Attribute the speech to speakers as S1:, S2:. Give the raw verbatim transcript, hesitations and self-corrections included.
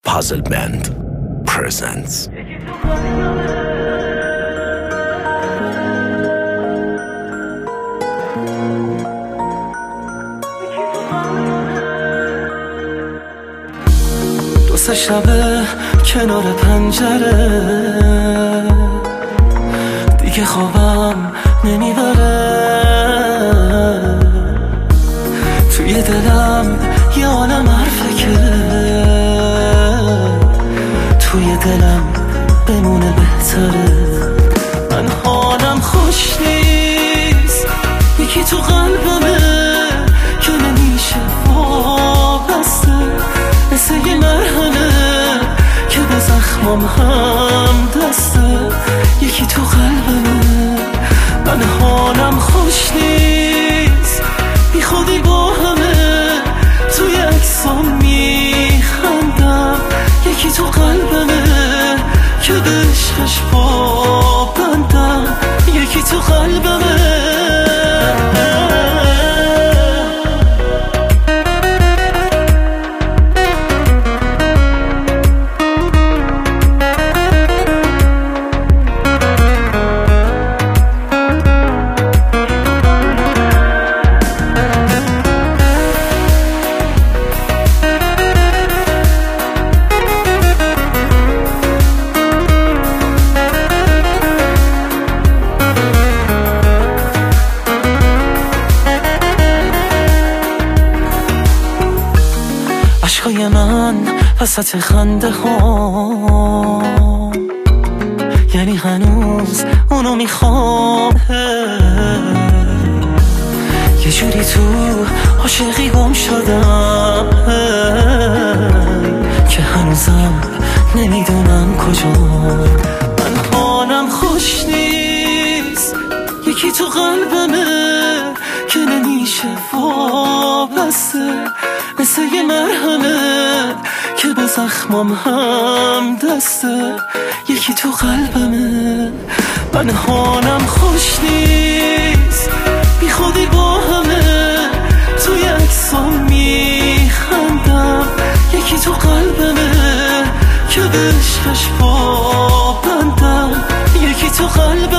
S1: Puzzle Band presents.
S2: دو سه شبه کنار پنجره دیگه خوابم نمیبره، توی دلم یه عالم حرفه که توی دلم بمونه بهتره. من حالم خوش نیست، یکی تو قلبمه که نمیشه وابسته، مثل یه مرهمه که به زخمام هم دسته. یکی تو قلبمه، من حالم خوش نیست، بی خودی با همه توی عکسام میخندم. یکی تو قلبمه که به عشقش پابندم، یکی تو قلبمه. عشقای من وسط خنده ها، یعنی هنوز اونو میخوام. یه جوری تو عاشقی گم شدم که هنوزم نمیدونم کجا. من حالم خوش نیست، یکی تو قلبمه که نمیشه وابسته، مثل یه مرهمه که به زخمام هم دسته. یکی تو قلبمه، من حالم خوش نیست، بی خودی با همه توی عکسام میخندم. یکی تو قلبمه که به عشقش پابندم، یکی تو قلبمه.